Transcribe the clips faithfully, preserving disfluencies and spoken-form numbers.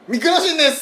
ミクロシンです。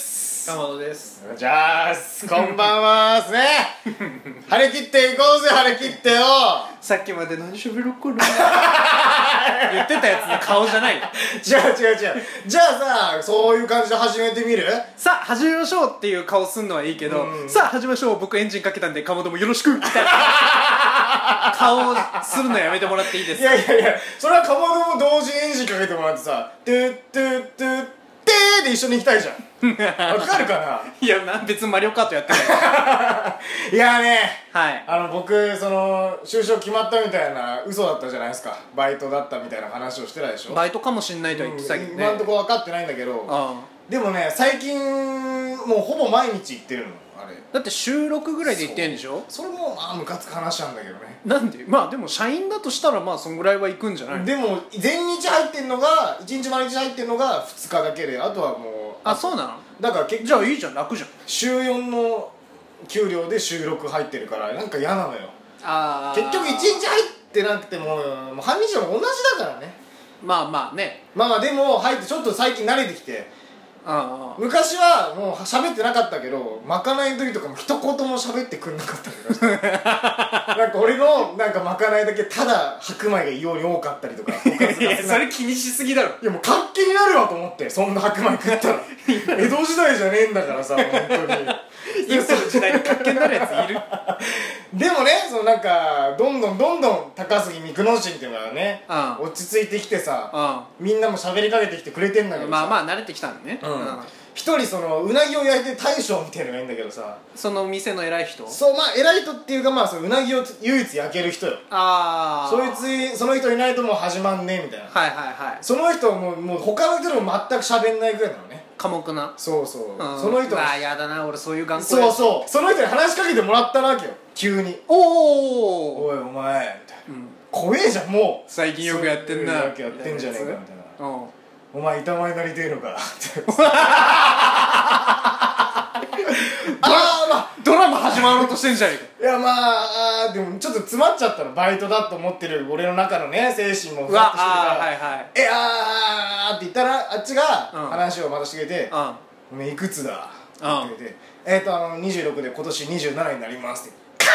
かまどです。 じゃあこんばんはーすね張り切っていこうぜ、張り切ってよ。 さっきまで何しゃべろっかな言ってたやつの顔じゃない。 違う違う違う。じゃあさ、そういう感じで始めてみる。 さあ始めましょうっていう顔すんのはいいけど、うん、さあ始めましょう、僕エンジンかけたんでかまどもよろしくみたいな顔をするのやめてもらっていいですか。 いやいやいや、それはかまども同時にエンジンかけてもらってさ、トゥットゥットゥッテーで一緒に行きたいじゃん。わかるかな。 いや、な別にマリオカートやってないいやね、 はい、 あの僕その就職決まったみたいな嘘だったじゃないですか。バイトだったみたいな話をしてたでしょ。 バイトかもしんないとは言ってたけどね、 うん、今んとこ分かってないんだけど、 ああでもね最近もうほぼ毎日行ってるの。あれだって週ろくぐらいで行ってんでしょ。 そ, それもまあムカつく話なんだけどね。 なんでまあでも社員だとしたらまあそんぐらいは行くんじゃないの。 でも全日入ってんのがいちにち毎日入ってんのがふつかだけで、あとはもうあ、そうなの。 だから結局じゃあいいじゃん、楽じゃん。 週よんの給料で週ろく入ってるからなんか嫌なのよ。 あ結局いちにち入ってなくてももう半日でも同じだからね。 まあまあね。 まあまあでも入ってちょっと最近慣れてきて、 ああ昔はもう喋ってなかったけどまかないの時とかも一言も喋ってくんなかったりとかしてなんか俺のなんかまかないだけただ白米が異様に多かったりとかいやそれ気にしすぎだろ。 いやもう活気になるわと思って、そんな白米食ったら江戸時代じゃねえんだからさ本当に今の時代に活気になるやついるでもね、そのなんかどんどんどんどん高杉ミクノシンっていうのがね、 うん、 落ち着いてきてさ、 うん、 みんなも喋りかけてきてくれてんだけどさ、 まあまあ慣れてきたんだね。 うん、一人そのうなぎを焼いてる大将みたいなのがいいんだけどさ、 その店の偉い人。 そう、まあ偉い人っていうかまあそのうなぎを唯一焼ける人よ。 ああそいつその人いないともう始まんねえみたいな。 はいはいはい。 その人ももう他の人とも全く喋んないぐらいなのね。 寡黙な。 そうそう、うん、その人ああやだな、俺そういう頑固。 そうそう、その人に話しかけてもらったわけよ急に。 おおおいお前みたいな、うん、怖えじゃんもう。 最近よくやってんな、 よくやってんじゃねえかみたいな、うん、お前板前になりてえのかってああまあドラマ始まろうとしてんじゃねえか。 いやまあ、あでもちょっと詰まっちゃったの。バイトだと思ってる俺の中のね精神もふわっとしてるから、 はいはい、 えあーって言ったらあっちが話をまたしてくれて、 うん、 お前いくつだってうん、 言ってくれて、えっ、ー、とあのにじゅうろくで今年にじゅうななになりますってカ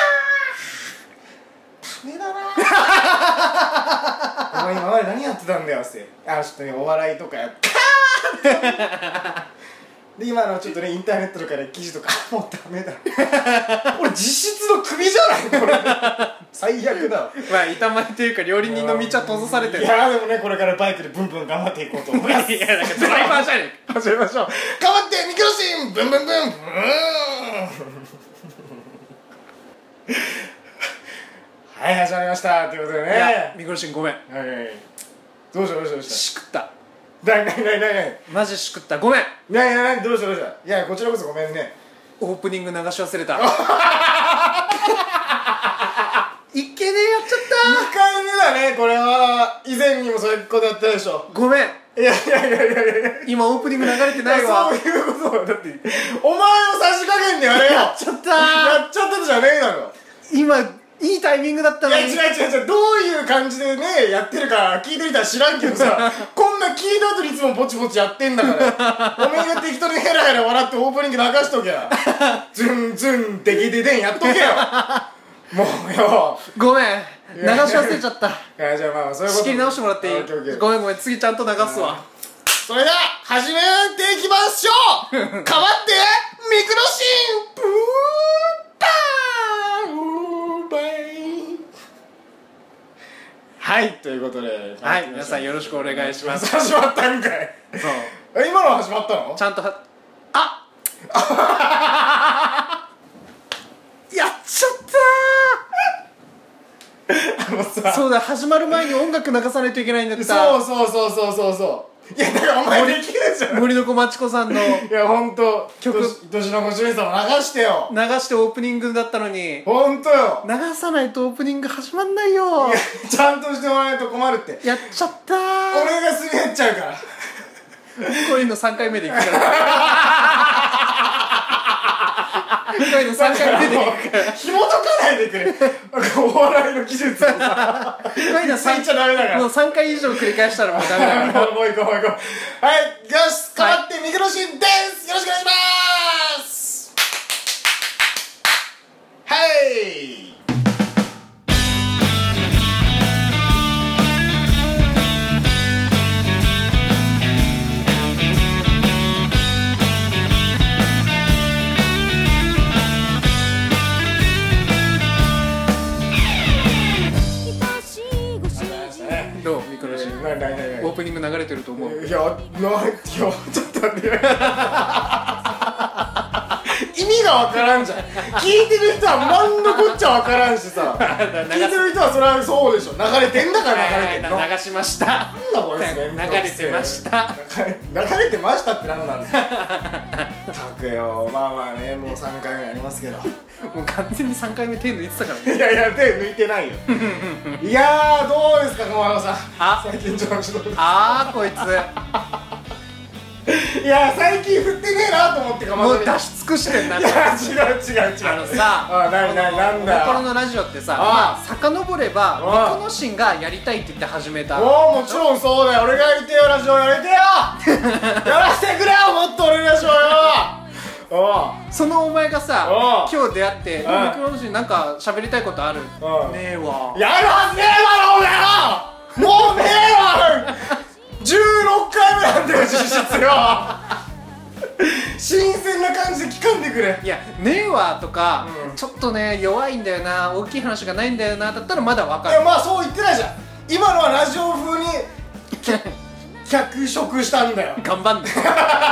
ーッダメだなお前今まで何やってたんだよってあちょっとねお笑いとかやってカーッで今のちょっとねインターネットとかで記事とかもうダメだ俺実質のクビじゃないこれ最悪だわ。 まあ板前というか料理人の道は閉ざされてる。 いやでもねこれからバイクでブンブン頑張っていこうと思いますいやなんかドライバーじゃねえか。 始めましょう。頑張ってミクロシンブンブンブンブーンはい始まりましたということでね。 いやミクロシンごめん。 はいどうしたどうしたどうした。 しくった。 なになになになにマジしくった、ごめん。 いやいやなにどうしたどうした。いやこちらこそごめんね。 オープニング流し忘れたいけねえ、やっちゃった。 にかいめだねこれは。以前にもそういうことやったでしょ。 ごめん。 いやいやいやいやいや今オープニング流れてないわ。 そういうことだってお前のさじ加減でやれよ。 やっちゃったー。 やっちゃったじゃねえだろ今いいタイミングだったのに。 いや違う違う違う、どういう感じでねやってるか聞いてみたら知らんけどさこんな聞いた後にいつもぼちぼちやってんだからおめえが適当にヘラヘラ笑ってオープニング流しとけやズンズンデキデデンやっとけよもうよ。 ごめん流し忘れちゃった。 いやじゃあまあそういうこと仕切り直してもらっていい。ごめんごめん、次ちゃんと流すわ。 それでは始めていきましょうかわってミクロシンプーパーウーバイ。はいということで、 はい皆さんよろしくお願いします。 始まったんかい。 そうえ今の始まったの。 ちゃんとはあやっちゃったーあのさそうだ、始まる前に音楽流さないといけないんだってさ。 そうそうそうそうそうそう。いやだからお前できるじゃん。 森の子まちこさんのいやほんと曲愛しのご主人様流してよ。 流してオープニングだったのにほんとよ。 流さないとオープニング始まんないよ。 いやちゃんとしてもらわないと困るって。 やっちゃったー。 俺がすり減っちゃうからこういうのさんかいめでいくからこういうのさんかいめでいくから紐解かないでくれ。なんかお笑いの技術をさこういうのついちゃダメだから。 もうさんかい以上繰り返したらもうダメだからもう行こうもう行こう。はいよし、変わってミクロシンです。 ないやちょっと待って意味がわからんじゃん。聞いてる人は何のこっちゃわからんしさ聞いてる人はそれはそうでしょ。流れてんだから流れてんの。 流しました。 なんだこれですね。 流れてました流れてましたって何なんだたくよ。まあまあね、もうさんかいめありますけどもう完全にさんかいめ手抜いてたからね。 いやいや手抜いてないよいやーどうですか駒野さん。 あ最近調子どうですか。 あーこいついや最近振ってねえなと思ってかまもうどに。 出し尽くしてんな。 いや違う違う違う。 あのさあなになになんだよ。 心のラジオってさ、 あまあ遡ればあミクノシンがやりたいって言って始めた。 おおもちろんそうだよ。俺がやりてえよラジオやりてえよやらせてくれよもっと俺ラジオよおうそのお前がさお今日出会って「ミうんクノシンなんか喋りたいことある?」 うんねえわやるはずねえだろお前よもうねえわじゅうろっかいめなんだよ実質よ新鮮な感じで聞かんでくれ。 いや「ねえわ」とか、 うんちょっとね弱いんだよな大きい話がないんだよなだったらまだわかいやる。 まあそう言ってないじゃん。今のはラジオ風に脚色したんだよ頑張んね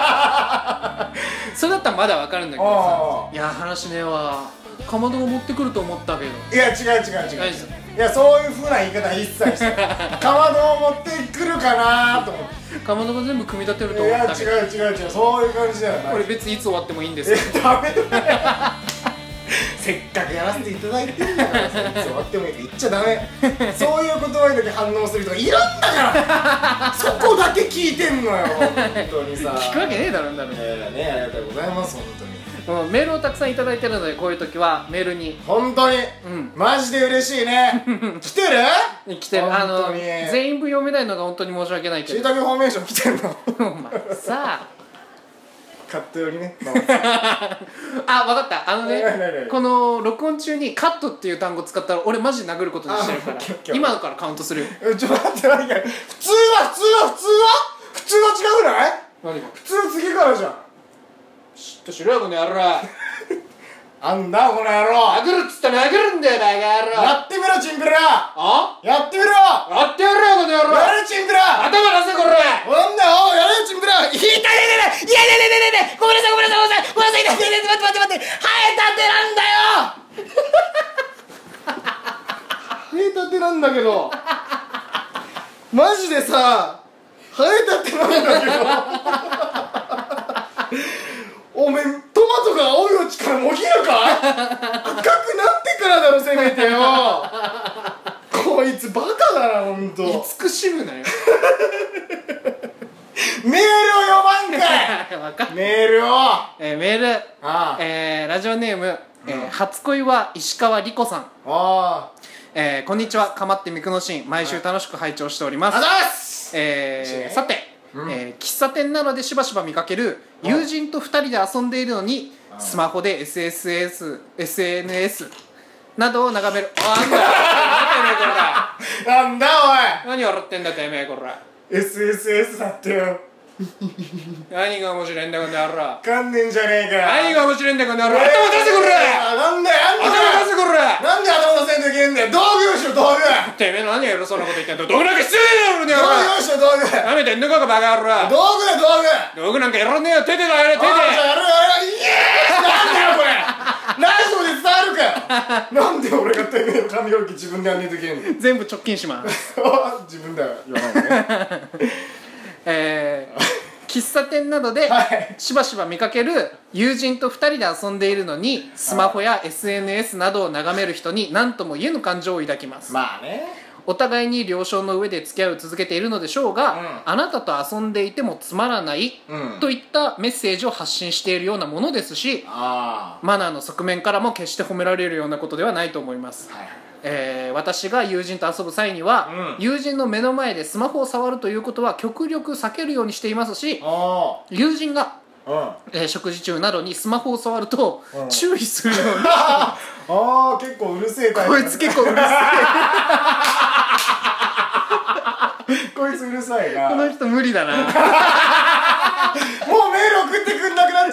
それだったらまだわかるんだけどあさ「いや話ねえわかまどが持ってくると思ったけど」 いや違う違う違う違うですいやそういう風な言い方は一切してかまどを持ってくるかなと思ってかまどが全部組み立てるといや違う思ったけど違う違うそういう感じだよな。 これ別にいつ終わってもいいんですえよダメだよせっかくやらせていただいてるんだからさいつ終わってもいいって言っちゃダメそういう言葉にだけ反応する人がいるんだからそこだけ聞いてんのよ本当にさ聞くわけねえだろんだろ、 えーねありがとうございます本当にもうメールをたくさんいただいてるのでこういう時はメールに本当に、 うんマジで嬉しいね来てる来てるあの本当に全員分読めないのが本当に申し訳ないけどしいたけフォーメーション来てんのお前さカットよりねあ分かったあのねないないないこの録音中にカットっていう単語使ったら俺マジで殴ることにしてるからあオッケーオッケー今のからカウントするよえちょっと待って何か普通は普通は普通は普通は違くない何が普通は次からじゃんシュッとしろよこの野郎あんだこの野郎殴るっつったら殴るんだよバカ野郎やってみろチンピラあやってみろやってやるよこの野郎やれチンピラ頭出せこれなんだよやれチンピラ痛い痛い痛い痛い痛い痛い痛い痛いごめんなさいごめんなさいごめんなさいごめんなさい痛い痛い痛い待って待って待って生えたてなんだよ生えたてなんだけどマジでさ生えたてなんだけどおめえトマトが青いうちからもぎるか赤くなってからだろせめてよこいつバカだなほんと慈しむなよメールを読まんかいわかんないメールをあえーメールあえーラジオネーム、えー初恋は石川莉子さん、 あえーこんにちはかまってみくのしん毎週楽しく拝聴しております、 あざっすえーさて、 うんえー喫茶店などでしばしば見かける友人とふたりで遊んでいるのにスマホで エスエスエス、エスエヌエス などを眺めるあなんだよなんだ何笑ってんだてめえこらおい エスエスエス だってよ何が面白いんだこの野郎かんねんじゃねえか何が面白いんだこの野郎えー頭出せこらなんだよあん頭た出せこらなんで頭出せんといけんだよ道具用意しろ道具てめえ何偉そうなこと言ってんだ道具なんか必要ねえだろこの野道具郎用意しろ道具なめてんのかバカ野郎道具だ道具道具なんかやらねえよ手でだよ手であーじゃあやるやるイエーイなんだよこれラジオで伝わるかよなんで俺がてめえの髪の毛自分でやんねえといけんの全部直近します自分では言わないでねえー喫茶店などではいしばしば見かける友人とふたりで遊んでいるのにスマホや エスエヌエス などを眺める人に何とも言えぬ感情を抱きます、 まあねお互いに了承の上で付き合いを続けているのでしょうが、 うんあなたと遊んでいてもつまらない、 うんといったメッセージを発信しているようなものですしあマナーの側面からも決して褒められるようなことではないと思います、 あはいえー私が友人と遊ぶ際には、 うん友人の目の前でスマホを触るということは極力避けるようにしていますしあ友人が、 あうんえー食事中などにスマホを触ると、 うん注意するようにああ結構うるせえタイプこいつ結構うるさこいつうるさいいなもうメこの人無理だなール送ってくんなくなっちゃ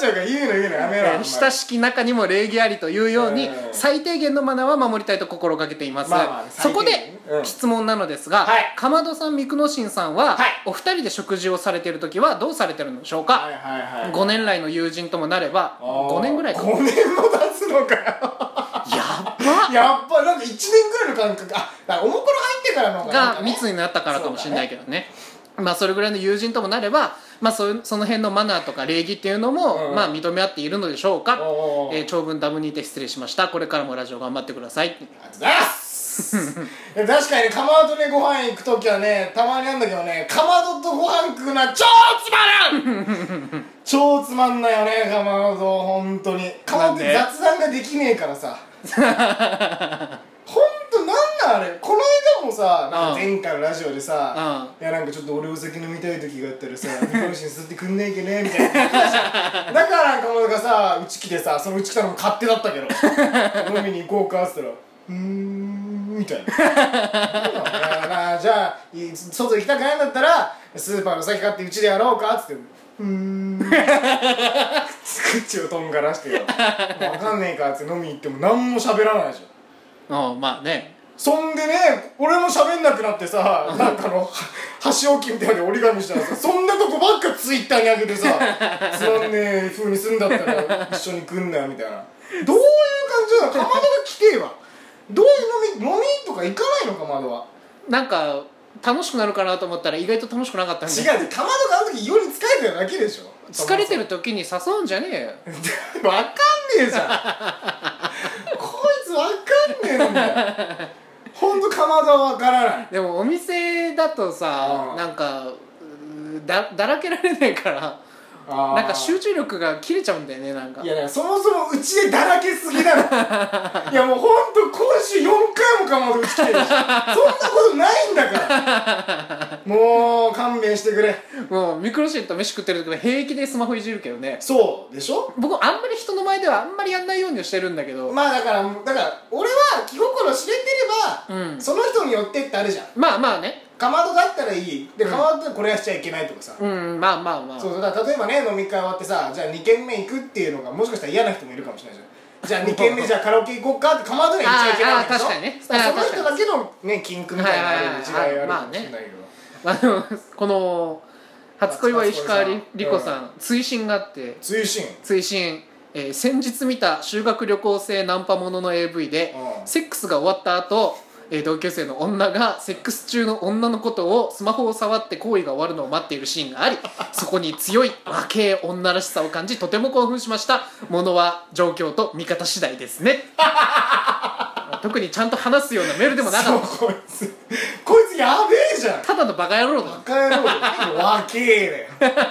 ちゃうから言うの言うのやめろ、 えー親しき中にも礼儀ありというように、 うん最低限のマナーは守りたいと心がけています、 まあまあそこで、 最低限うん質問なのですが、 はいかまどさんミクノシンさんは、 はいお二人で食事をされている時はどうされてるのでしょうか、 はいはいはいごねん来の友人ともなればごねんぐらいかごねんも経つのかよやばやっぱなんかいちねんぐらいの感覚、あ、だからおもころ入ってからの方がなんかねが密になったからかもしれないけどねまあそれぐらいの友人ともなれば、まあ、そその辺のマナーとか礼儀っていうのも、 うんまあ認め合っているのでしょうか、 おーえー長文ダムにて失礼しました。これからもラジオ頑張ってください。 ありがとうございますいや確かにね、かまどねご飯行く時はねたまにあるんだけどね、かまどとご飯食うのは超つまらん超つまんないよね、かまど本当に。かまどって雑談ができねえからさほんとなんなんあれ。この間もさ、なんか前回のラジオでさ、いやなんかちょっと俺お酒飲みたい時があったらさミコロシン吸ってくんねえけねみたいな言ってたじゃんだからかまどがさうち来てさ、そのうち来たのも勝手だったけど飲みに行こうかっつったらうーんみたいななあじゃあい外行きたくないんだったらスーパーの先買ってうちでやろうかっつってうーん口をとんがらしてよ分かんねえかっつって飲みに行っても何も喋らないじゃん。 うんまあねそんでね、俺も喋んなくなってさ、なんかの箸置きみたいな折り紙したらさ、そんなとこばっかツイッターに上げてさつまんねえ風にすんだったら一緒に来んなよみたいな。どういう感じなの？かまどが来てえわ。どういう飲み飲みとか行かないの？かまどはなんか楽しくなるかなと思ったら意外と楽しくなかったんで違う違う、かまどがあの時世に疲れてるだけでしょ。 疲れてる時に誘うんじゃねえよ分かんねえじゃんこいつ分かんねえんだよほんとかまどは分からない。 でもお店だとさうんなんかうーだだらけられないからあーなんか集中力が切れちゃうんだよねなんかいや、だからそもそもうちでだらけすぎだろいやもうほんと今週よんかいもかまどうち来てるしそんなことないんだからもう勘弁してくれ。 もうミクロシンと飯食ってる時は平気でスマホいじるけどね。 そうでしょ。 僕あんまり人の前ではあんまりやんないようにはしてるんだけど、 まあだからだから俺は気心知れてれば、 うんその人によってってあるじゃん。 まあまあねかまどだったらいいで、かまどだったらこれはしちゃいけないとかさ、 うんまあまあまあそうそう。だから例えばね飲み会終わってさ、じゃあにけんめ行くっていうのがもしかしたら嫌な人もいるかもしれないじゃん。じゃあにけんめじゃあカラオケ行こうかってかまどには言っちゃいけないわけでしょ。 あーあー確かにねその人だけのね禁句みたいなのある違いあるかもしれないけど、 あのこの初恋は石川りり子さん、追伸があって追伸追伸、えー先日見た修学旅行生ナンパものの エーブイ でうんセックスが終わった後、えー同級生の女がセックス中の女のことをスマホを触って行為が終わるのを待っているシーンがありそこに強い若え女らしさを感じとても興奮しました。ものは状況と見方次第ですね特にちゃんと話すようなメールでもなかそうった。 こいつこいつやべえじゃん。 ただのバカ野郎だバカ野郎だよ若えだよ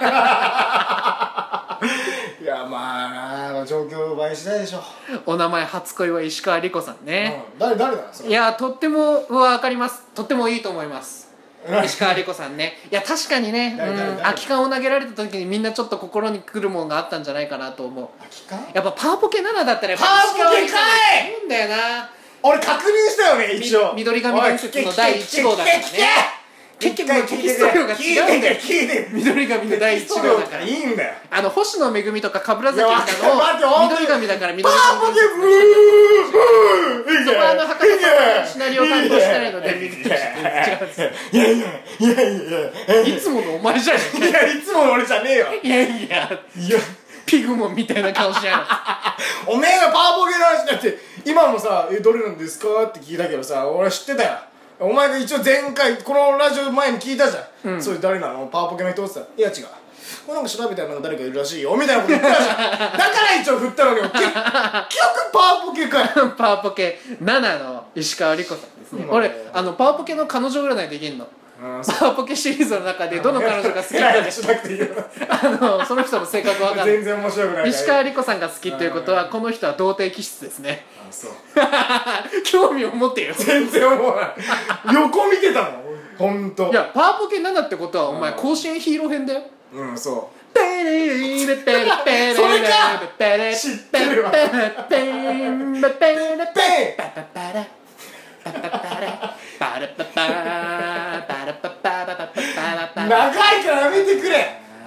いやまあな状況倍次第でしょ。 お名前初恋は石川莉子さんね、 うん、誰誰なのそれ。 いやとっても分かります。とってもいいと思います石川莉子さんね。いや確かにね、 誰誰誰うん空き缶を投げられた時にみんなちょっと心にくるもんがあったんじゃないかなと思う。 空き缶やっぱパワポケななだったらやっぱパワポケかい石川莉子さんいいんだよな。 俺確認したよね一応。 み緑髪伝説のだいいち号だからね。結局もうテキスト量が違うんだよ。 聞いて緑髪のだいいち号だからいいんだよ。 あの星野めぐみとか神楽崎とかいや待っての待って緑髪だから緑パ髪ワポケブーそこはあの博多さんのシナリオ担当してないので違うんですよ。 いやいやいやいやいいつものお前じゃねえか。 やいつもの俺じゃねえよ。 いやいやいやピグモンみたいな顔しやがっておめえがパワポケの話だって今もさ「えどれなんですか?」って聞いたけどさ俺は知ってたよ。お前が一応前回このラジオ前に聞いたじゃん、うん、それ誰なのパワポケの人って言ったら「いや違うこれなんか調べたらなんか誰かいるらしいよ」みたいなこと言ったじゃんだから一応振ったのに結局パワポケかよパワポケななの石川莉子さんですね、うん、俺あのパワポケの彼女占いできんの。パワポケシリーズの中でどの彼女が好きかであのその人の性格わかんない。 全然面白くない。 石川莉子さんが好きということはこの人は童貞気質ですね。 あそう興味を持ってよ。 全然思わない横見てたもんほんと。 いやパワポケななってことはお前甲子園ヒーロー編だよ。 うんそうペレレレペレペレそれかペレ知ってるわペレペレペレペレペパパパラパパパラパラパパパラパパパパパパパパ長いからやめてくれ。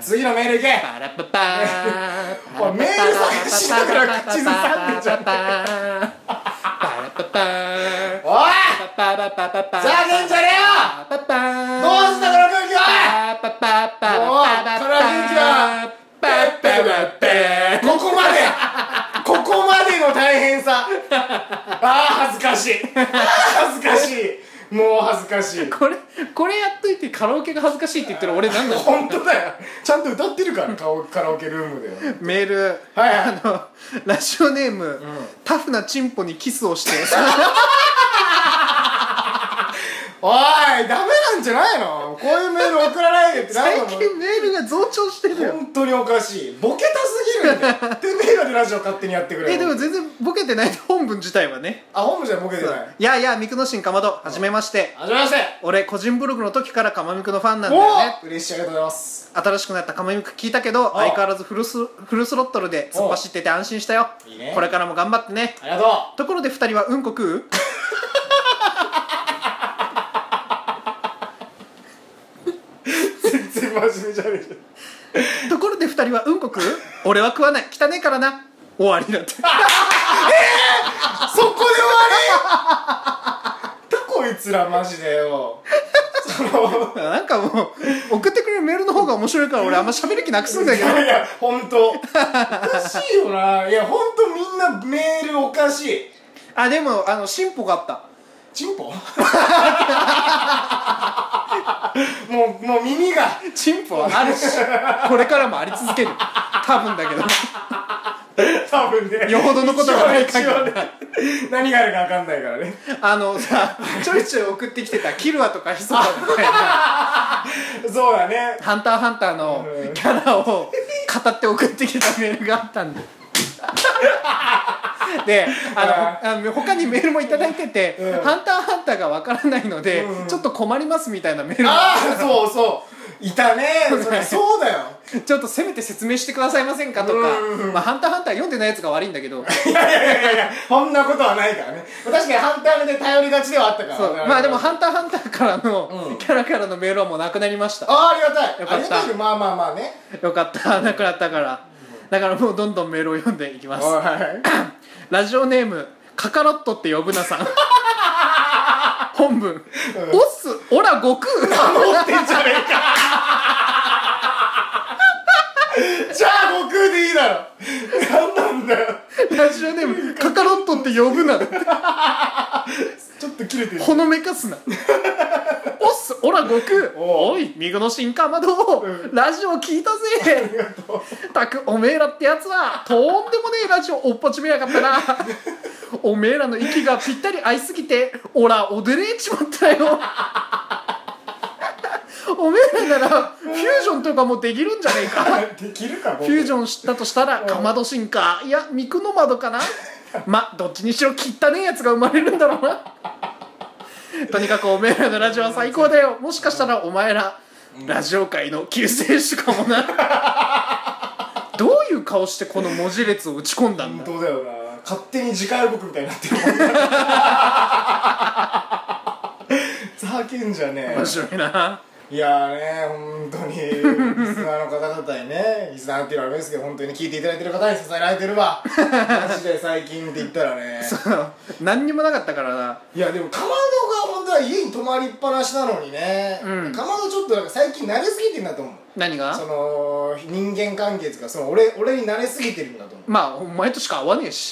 次のメールいけ。 パラパパーおいメール探しながら口ずさんでちゃってパラパパーおいパパパパパざけんじゃねえよ。 パパーどうしたこの空気は。 パパパパおいこの空気はパパパパここまでここまでの大変さ。ああ恥ずかしい恥ずかしいもう恥ずかしい。 これこれやっといてカラオケが恥ずかしいって言ってる俺なんだ本当だよ。ちゃんと歌ってるからカラオケルームで。 メール、 はいはいあのラジオネーム、タフなチンポにキスをしておいダメなんじゃないの。こういうメール送らないでってな最んの。 近メールが増長してるよ。 本当におかしい。ボケたすぎるんだよ。てめえらでラジオ勝手にやってくれ。 えでも全然ボケてない本文自体はね。 あ本部じゃボケてない。 いやいや、ミクノシンかまど、はじめまして。 はじめまして。 俺個人ブログの時からかまみくのファンなんだよね。 お嬉しいありがとうございます。 新しくなったかまみく聞いたけど、相変わらずフルスフルスロットルで突っ走ってて安心したよ。 いいね。 これからも頑張ってね。 ありがとう。 ところでふたりはうんこ食う？ 全然真面目じゃねえじゃん。 ところでふたりはうんこ食う？俺は食わない。汚ねえからな。終わりだって。 そこで終わりだこいつらマジでよ。そのなんかもう送ってくれるメールの方が面白いから俺あんま喋る気なくすんだけど。 いやいやほんとおかしいよな。いやほんとみんなメールおかしい。 あでもあの進歩があった。 チンポもうもう耳が進歩はあるしこれからもあり続ける多分だけど多分ねよほどのことがない限り一応ね何があるか分かんないからね。 あのさちょいちょい送ってきてたキルアとかヒソカみたいなそうだね。 ハンターハンターのキャラを語って送ってきてたメールがあったんでであのあの他にメールもいただいてて、 うん、 ハンターハンターがわからないので、うん、ちょっと困りますみたいなメールがああそうそういたね。それそうだよちょっとせめて説明してくださいませんかとか、まあ、ハンターハンター読んでないやつが悪いんだけどいやいやいやいやそんなことはないからね。確かにハンターで頼りがちではあったから、 そうまあでもハンターハンターからの、うん、キャラからのメールはもうなくなりました。 ああありがたい。 よかった。 ありがたい。まあまあまあねよかったなくなったから、だからもうどんどんメールを読んでいきます。ラジオネームカカロットって呼ぶなさん本文、うん、おっすオラ悟空持ってんじゃねえかじゃあ悟空でいいだろ。何なんだよ。 ラジオネームカカロットって呼ぶなちょっと切れてる。 ほのめかすなおっすオラ悟空お, おいミグノシンかまど、うん、ラジオ聞いたぜ。 ありがとう。 たくおめえらってやつはとんでもねえラジオおっぽちめやがったなおめえらの息がぴったり合いすぎてオラおでれちまったよおめえらならフュージョンとかもできるんじゃねえかできるかフュージョン知ったとしたらかまどシンかいやミクノマドかなまどっちにしろ汚ねえやつが生まれるんだろうなとにかくおめえらのラジオは最高だよ。もしかしたらお前らラジオ界の救世主かもなどういう顔してこの文字列を打ち込んだんだ。 本当だよな。勝手に次回予告みたいになってるもんざけんじゃねえ。 面白いな。 いやーね本当にリスナーの方々にねリスナーっていうのはあれですけど本当に聞いていただいてる方に支えられてるわマジで最近って言ったらねそう何にもなかったからな。 いやでもかまどが本当は家に泊まりっぱなしなのにね、うん、かまどちょっとなんか最近慣れすぎてるんだと思う。 何がその人間関係とかその 俺, 俺に慣れすぎてるんだと思う。 まあお前としか会わねえし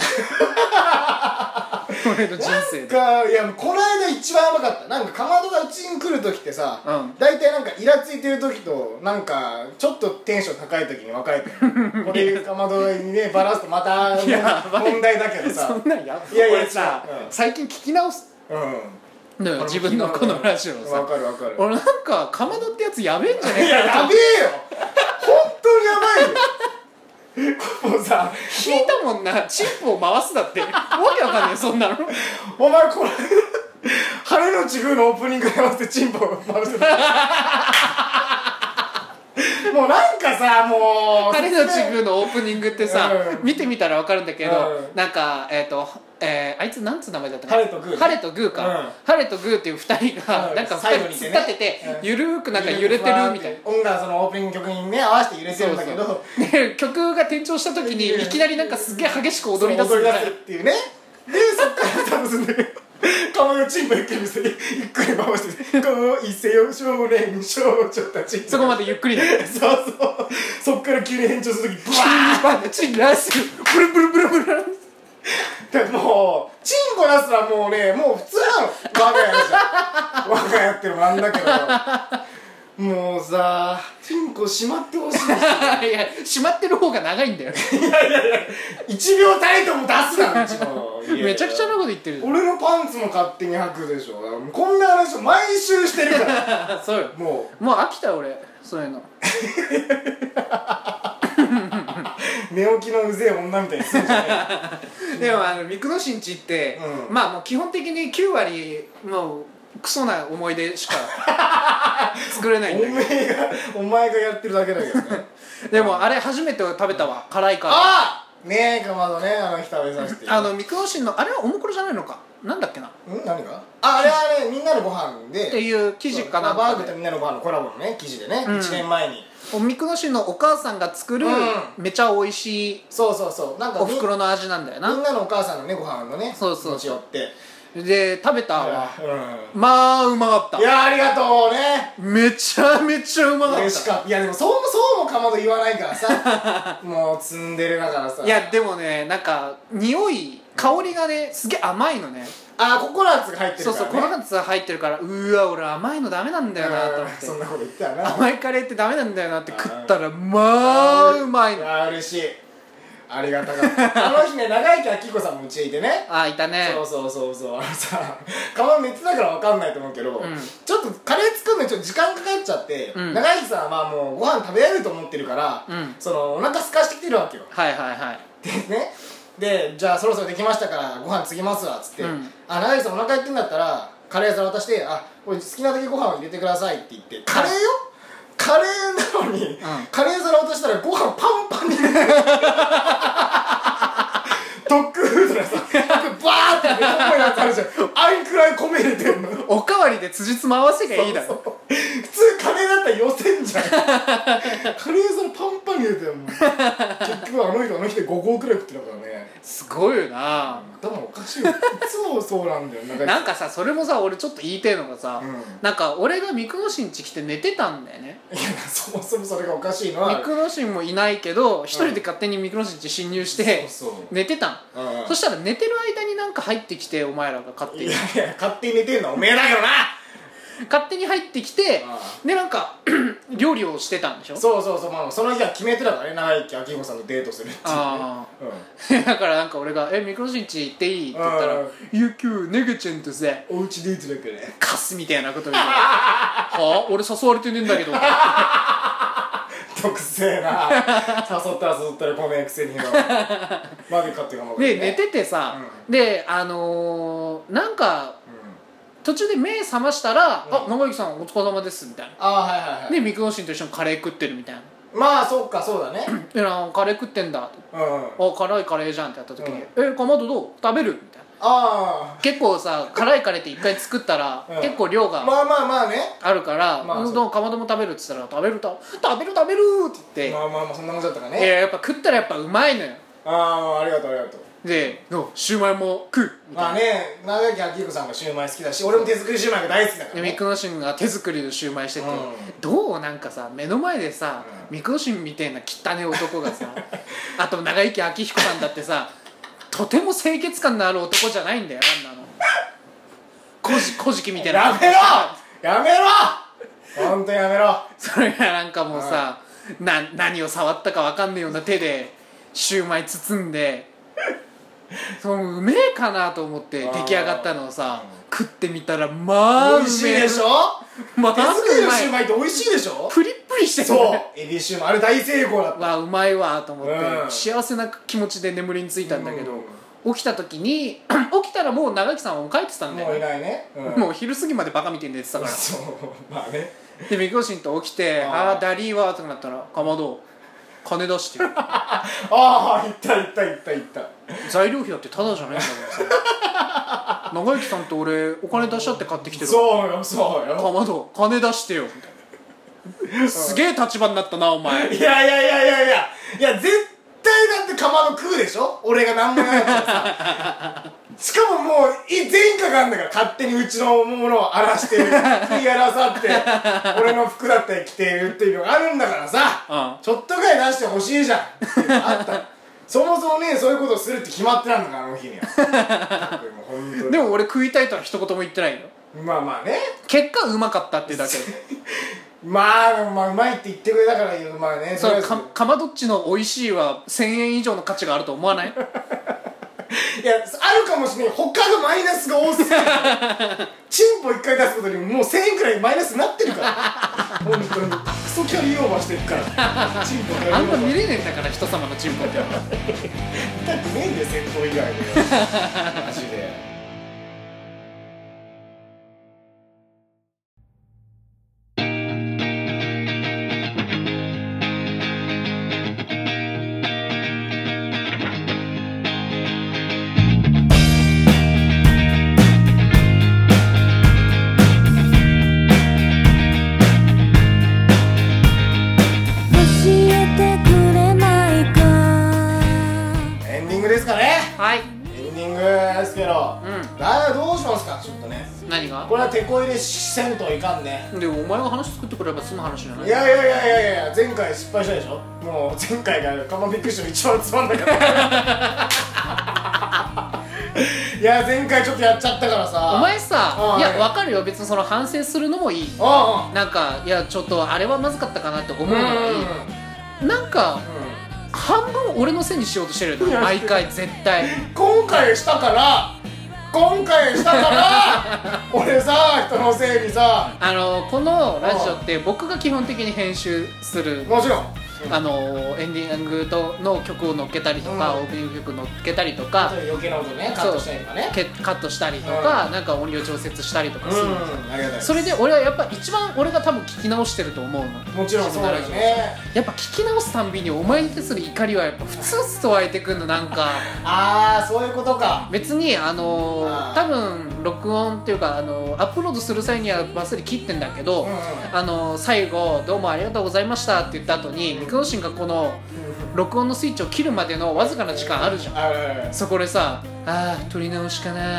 俺の人生でなんかいやこの間一番やばかった。なんかかまどがうちに来る時ってさ、うん、大体なんかイラついてる時となんかちょっとテンション高い時に分かれてるこれかまどにねバラすとまた問題だけどさそんなんやいやいや俺さ、うん、最近聞き直すうんね、自分のこのラジオをさ分かる分かる。 俺なんかかまどってやつやべえんじゃねえかいややべえよ本当にやばいよもうさ聞いたもんなチップを回すだってわけわかんねえそんなのお前これ晴れのちぐうのオープニングで合わせてチンポを回してたもうなんかさもう晴れのちぐうのオープニングってさ、 うん、 見てみたらわかるんだけど、 うん、 なんかえっ、ー、とえー、あいつなんつう名前だったかハレとグーねハレとグーか、 うんハレとグーっていうふたりがうんなんかふたり突っ最後にいてね立てて、 うんゆるーくなんか揺れてるみたいな。 音楽そのオープニング曲にね合わせて揺れてるんだけど、 そうそうで曲が転調した時にいきなりなんかすげえ激しく踊り出す踊りみたいな。 出すっていうね。でそっから多分すんだけどかまどチンポゆっくり見せてゆっくり回して「恋せよ少年少女たち」 そこまでゆっくりだよそうそうそっから急に変調する時ブワーバンチンラスブルブルブルブルでもうチンコ出すのはもうねもう普通なの我が家じゃ我が家ってのもなんだけどもうさチンコしまってほしいですよいや閉まってる方が長いんだよいやいやいやいちびょうたりとも出すなうちのめちゃくちゃなこと言ってる俺のパンツも勝手に履くでしょこんな話を毎週してるからそうよももう飽きたよ俺そういうのう寝起きのうぜえ女みたいにするんじゃないでもあのミクノシンチって、 うんまあもう基本的にきゅうわりもうクソな思い出しか作れないんおだけど前がお前がやってるだけだけどねでもあれ初めて食べたわ辛いからああねえかまどねあの日食べさせてあのミクノシンのあれはおもころじゃないのかなんだっけなっん何がああれはねみんなのご飯でていう記事かなんバーかでグとみんなのご飯のコラボのね記事でね、 うんいちねんまえにミクノシンのお母さんが作るうんめちゃ美味しいそうそうそうなんかみお袋の味なんだよなみんなのお母さんのねご飯のねそうそうそう持ち寄ってで食べたわうまあうまかったんいやありがとうねめちゃめちゃうまかった嬉しかったいやでもそうもそうもかまど言わないからさもうツンデレだからさいやでもねなんか匂い香りがねすげえ甘いのねあココナッツが入ってるそうからねそうココナッツが入ってるからうわ俺甘いのダメなんだよなと思ってうんそんなこと言ったよな甘いカレーってダメなんだよなって食ったらまあうまいのあー嬉しいありがたかったあの日ね長生きあきこさんもうちへいてねあいたねそうそうそうそうあのさかまめっちゃだから分かんないと思うけど、 うんちょっとカレー作るのにちょっと時間かかっちゃって、 うん長生きさんはまあもうご飯食べられると思ってるから、 うんそのお腹空かしてきてるわけよはいはいはいでねでじゃあそろそろできましたからご飯継ぎますわっつって、 うんあ長生きさんお腹減ってんだったらカレー屋さん渡してあこれ好きなだけご飯を入れてくださいって言ってカレーよカレーなのに、 んカレー皿渡したらご飯パンパンに入れてドッグフードでさバーってね重いやつあるじゃんあんくらい米入れてんのおかわりで辻褄合わせがいいだろそうそう普通カレーだったら寄せんじゃんカレー皿パンパンに入れてんもん結局あの人あの人でご合くらい食ってたからねすごいよな頭おかしいよいつもそうなんだよなんかなんかさそれもさ俺ちょっと言いてえのがさ、 うんなんか俺がミクノシン家来て寝てたんだよねいやそもそもそれがおかしいのはミクノシンもいないけど一人で勝手にミクノシン家侵入してそうそう寝てたんうんそしたら寝てる間になんか入ってきてお前らが勝手にいやいや勝手に寝てんのはおめえだけどな勝手に入ってきてあでなんか料理をしてたんでしょそうそうそう、まあ、その日は決めてたからね長生きあきこさんとデートするっていうねあだからなんか俺が「えミクノシン家行っていい?」って言ったらうん 「いや今日ネガちゃんとさうん、おうちデートだからカスみたいなこと言うからはあ俺誘われてねえんだけど」 特性な誘ったら誘ったら来ねえくせにのマジかっていうかもうで寝ててさ、であのー、なんか途中で目覚ましたら「 うんあ長生きさんお疲れ様です」みたいなああはいはいはいでミクノシンと一緒にカレー食ってるみたいなまあそうかそうだね 「でなんかカレー食ってんだ」 うんうんあ辛いカレーじゃん」ってやった時に「えかまどどう食べる?」みたいなあ結構さ辛いカレーって一回作ったら、 うん結構量があまあまあまあねあるから「 まあうんどうかまども食べる?」って言ったら「食べるた食べる食べる」って言って、 まあまあまあそんなもんだったかいねややっぱ食ったらやっぱうまいのよああありがとうありがとうで「どうシューマイも食う」みたいな、 まあね長生きあきこさんがシューマイ好きだし俺も手作りシューマイが大好きだからねでミクノシンが手作りのシューマイしてて、 うんどうなんかさ目の前でさ、 うミクノシンみたいな汚ね男がさあと長生き明彦さんだってさとても清潔感のある男じゃないんだよあんなのこじこじきみたいなやめろやめろほんとやめろそれがなんかもうさ、な何を触ったかわかんないような手でシューマイ包んでそのうめえかなと思って出来上がったのをさ食ってみたらまあうめえ美味しいでしょまあ手作りのシューうまいマイって美味しいでしょプリップリしてるそうエビシューマイあれ大成功だったわうまいわと思って、 うん幸せな気持ちで眠りについたんだけど、 うん起きた時に起きたらもう長生きさんはもう帰ってたんだよ、 もういね、 ないね、うん、 もう昼過ぎまでバカみて寝てたからそうまあねでミクノシンと起きて「 あーああーダリーは」とかなったら「かまど金出してよ」 ああ行った行った行った行った材料費だってタダじゃないんだからさ長生さんと俺お金出しちゃって買ってきてるそうよそうよかまど金出してよみたいなすげえ立場になったなお前いやいやいやいやいやいや絶対だってかまど食うでしょ俺が何もやったらさしかももうい前科があるんだから勝手にうちのものを荒らして食い荒らさって俺の服だったり着てるっていうのがあるんだからさ、 うん、 ちょっとぐらい出してほしいじゃんっていうのがあったそもそもねそういうことをするって決まってたんだからあの日にはも本当にでも俺食いたいとは一言も言ってないよまあまあね結果うまかったっていうだけでまあまあうまいって言ってくれたから言うまあねそうかかまどっちの美味しいはせんえん以上の価値があると思わないいやあるかもしれない他のマイナスが多すぎるチンポいっかい出すことにもうせんえんくらいマイナスになってるから本当にクソキャリーオーバーしてるからチンポキャリーオーバーあんま見れねえんだから人様のチンポって痛くねえんだよ戦闘以外でマジではい。 エンディングですけど、うん、だどうしますかちょっとね何がこれは手こ入れせんといかんねでもお前が話作ってくれば済む話じゃないいやいやいやいやいや前回失敗したでしょもう前回がカマビックション一番つまんなかったいや前回ちょっとやっちゃったからさお前さいやはい分かるよ別にその反省するのもいいああなんかいやちょっとあれはまずかったかなって思うのがいいなんか、うん、半分俺のせいにしようとしてるよな毎回絶対今回したから今回したから俺さ人のせいにさあのこのラジオって僕が基本的に編集するもちろんあのエンディングとの曲を乗っけたりとか、うん、オープニング曲乗っけたりとか余計なことねカットしたりとかねカットしたりとか、うん、なんか音量調節したりとかする、うん、 ありがたいそれで俺はやっぱ一番俺が多分聞き直してると思うのもちろんそうだよねやっぱ聞き直すたんびにお前に対する怒りはやっぱふつふつと湧いてくんのなんかああそういうことか別にあのー、多分録音っていうか、あのー、アップロードする際にはバッサリ切ってんだけど、うんうん、あのー、最後どうもありがとうございましたって言った後にミクノシンがこの録音のスイッチを切るまでのわずかな時間あるじゃん、うん、そこでさあー撮り直しかな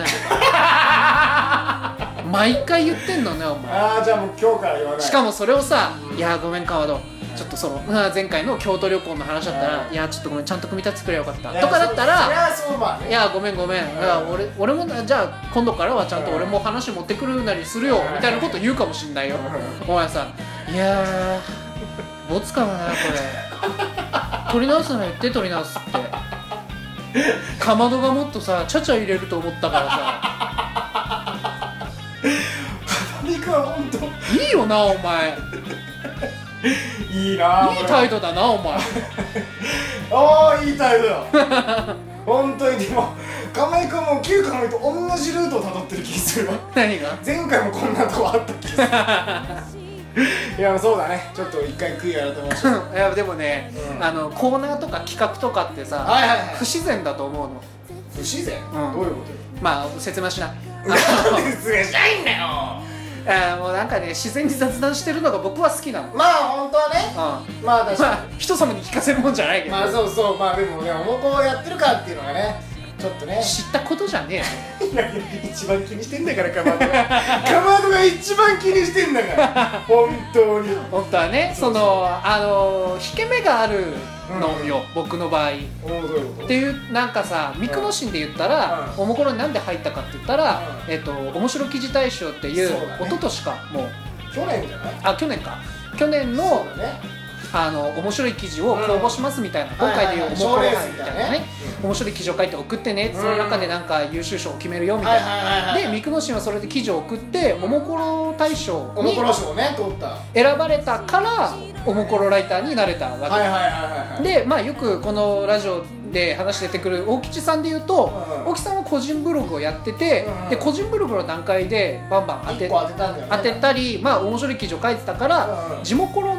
毎回言ってんのねお前あーじゃあもう今日から言わないしかもそれをさ、うん、いやごめん川戸ちょっとその前回の京都旅行の話だったら、いやちょっとごめんちゃんと組み立ててくれよかったとかだったら、いやごめんごめん、いや俺俺もじゃあ今度からはちゃんと俺も話持ってくるなりするよみたいなこと言うかもしんないよ。お前さ、いやーボツかもなこれ。取り直すなら言って取り直すって。かまどがもっとさちゃちゃ入れると思ったからさ。 肉は本当いいよなお前。 いいな、 いい態度だなお前。 ああいい態度よ。本当にでも亀井君も旧亀井と同じルートをたどってる気するわ。 何が？ 前回もこんなとこあった気がする。いやそうだねちょっと一回悔い改めましょう。 いやでもね、うん、あのコーナーとか企画とかってさ、はいはいはい、不自然だと思うの。 不自然？うん、どういうことよ。 まあ説明しない。 なんで説明しないんだよ。 あもうなんかね自然に雑談してるのが僕は好きなの。 まあ本当はね、うん、まあ確かに、まあ、 人様に聞かせるもんじゃないけどまあそうそうまあでもねおもこをやってるかっていうのがねちょっとね知ったことじゃねえよ。 いや一番気にしてんだからかまどがかまどが一番気にしてんだから本当に本当はねそのあの引け目があるのよ、うん、僕の場合っていうなんかさミクノシンで言ったら、うん、おもころになんで入ったかって言ったら、うん、えっと面白記事大賞っていう一昨年かもう去年じゃないあ去年か去年のあの面白い記事を公募しますみたいな、うん、今回でいうおもころ杯みたいなね、うん、面白い記事を書いて送ってね、うん、その中でなんか優秀賞を決めるよみたいな、でミクノシンはそれで記事を送っておもころ大賞に選ばれたからおもころライターになれたわけで、まあよくこのラジオで話出てくる大吉さんで言うと、うん、大吉さんは個人ブログをやってて、うん、で個人ブログの段階でバンバン当て、 当てたんだよね、 当てたり、まあ面白い記事を書いてたから、うん、地元の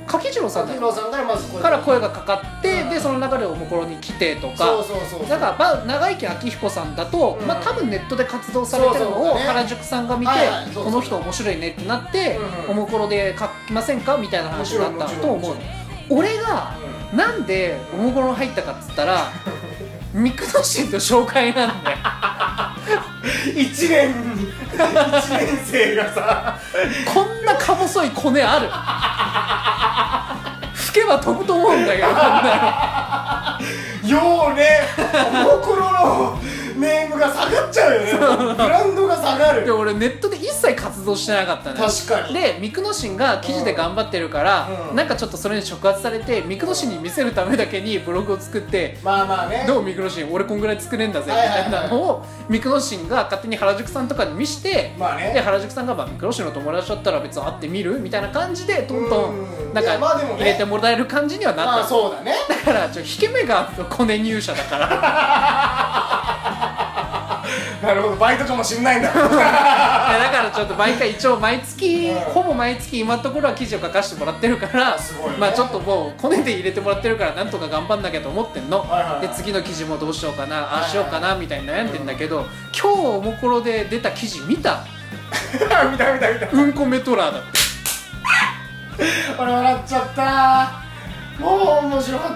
柿次郎さんだよ柿次郎さんからまず声から声がかかって、 うんでその流れをおもころに来てとか、 そうそうそうそうだからば長生き明彦さんだと、 うんまあ多分ネットで活動されてるのをそうそうね原宿さんが見て、 はいはいそうそうこの人面白いねってなって、 うんうんおもころで書きませんかみたいな話になったもちろんと思うの。 もち俺がなんでおもころに入ったかっつったらミクノシンと紹介なんだよ。 一年一年生がさこんなか細いコネある吹けば飛ぶと思うんだけどこんなのようねおもころのネームが下がっちゃうよね。ブランドが下がる。 で俺ネットで一切活動してなかったね。 確かに。 でミクノシンが記事で頑張ってるから、 うん、 なんかちょっとそれに触発されてミクノシンに見せるためだけにブログを作って、 まあまあね、 どうミクノシン俺こんぐらい作れんだぜみたいなのをミクノシンが勝手に原宿さんとかに見して、 まあね、 で原宿さんがまあミクノシンの友達だったら別に会ってみるみたいな感じでトントンなんか入れてもらえる感じにはなった。 まあそうだね。 だからちょ引け目がコネ入社だからなるほど、バイトかもしんないんだ。いやだからちょっと毎回一応毎月、 うん、 ほぼ毎月今のところは記事を書かせてもらってるから、 すごいね、 まあちょっともうコネで入れてもらってるからなんとか頑張んなきゃと思ってんの、 はいはいはい、 で次の記事もどうしようかな、ああしようかなみたいに悩んでんだけど、うん、今日おもころで出た記事見た見た見た見た。 うんこメトラーだって俺笑っちゃったもう面白かった。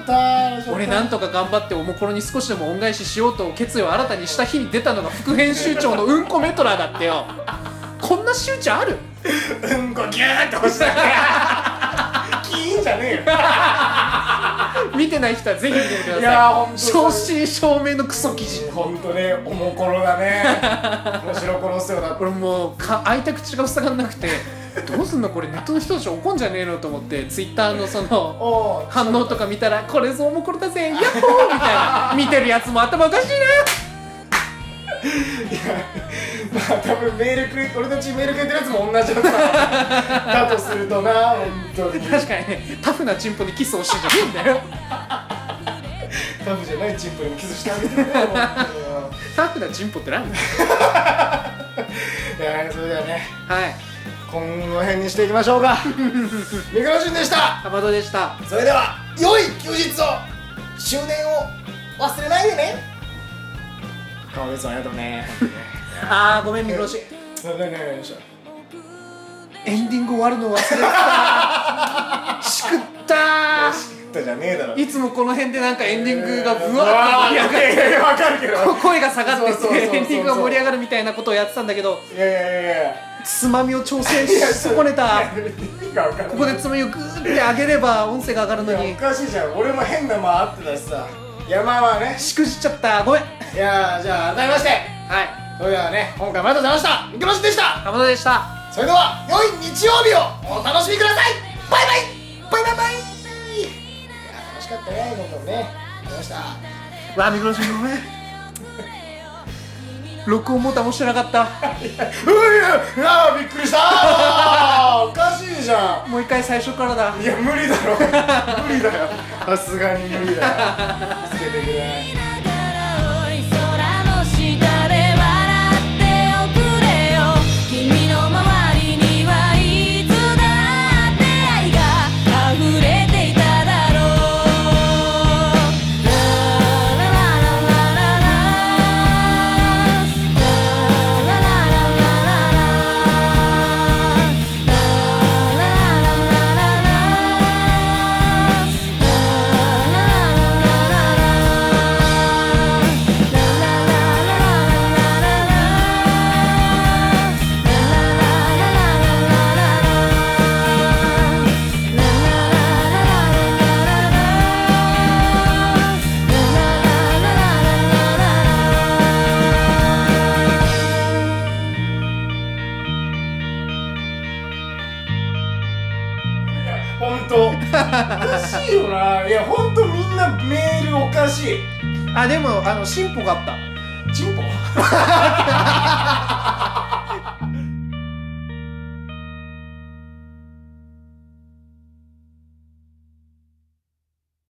俺なんとか頑張っておもころに少しでも恩返ししようと決意を新たにした日に出たのが副編集長のうんこメトラーだってよ。こんな周知ある？ うんこギューって押したキーンじゃねえよ。 見てない人はぜひ見てみてください。 いやほんと正真正銘のクソ記事。 ほんとね、おもころだね。面白殺すよだって。 俺もうか開いた口が塞がんなくてどうすんのこれネットの人たち怒んじゃねえのと思ってツイッターのその反応とか見たらこれぞおもころだぜヤッホーみたいな見てるやつも頭おかしいな。 いやまあ多分メールくれ俺たちメールくれてるやつも同じやつだとするとな、本当に確かにね、タフなチンポにキスをしてんじゃねえんだよ。 タフじゃないチンポにもキスしてあげてるね。 タフなチンポって何？いやそれではね、 はいこの辺にしていきましょうか。ミクロシンでした。 かまどでした。 それでは良い休日を、終電を忘れないでね。川口さんありがとうね。 あーごめんミクロシン、エンディング終わるの忘れてた。しくったー。 しくったじゃねえだろ。 いつもこの辺でなんかエンディングがブワーって盛り上がって、 いやいやわかるけど声が下がってそうそうそうそうエンディングが盛り上がるみたいなことをやってたんだけど、 いやいやいやいやつまみを調整し損ねた。ここでつまみをグーって上げれば音声が上がるのにおかしいじゃん。俺も変な間あってたしさ。いやまあまあね、 しくじっちゃった。ごめん。 いやじゃあ改めまして、 はい、 それではね、今回もありがとうございました。ミクロシンでした。 かまどでした。 それでは良い日曜日をお楽しみください。バイバイバイバイバイ。いや楽しかったね、今回もね。ありがとうございました。 わあミクロシンごめん。録音ボタン押してなかった。 ういやびっくりしたー。おかしいじゃん。 もう一回最初からだ。 いや無理だろ。無理だよ。さすがに無理だよ。つけてくれ。ほんとおかしいよな。いやほんとみんなメールおかしい。 あでもあの進歩があった。 チンポ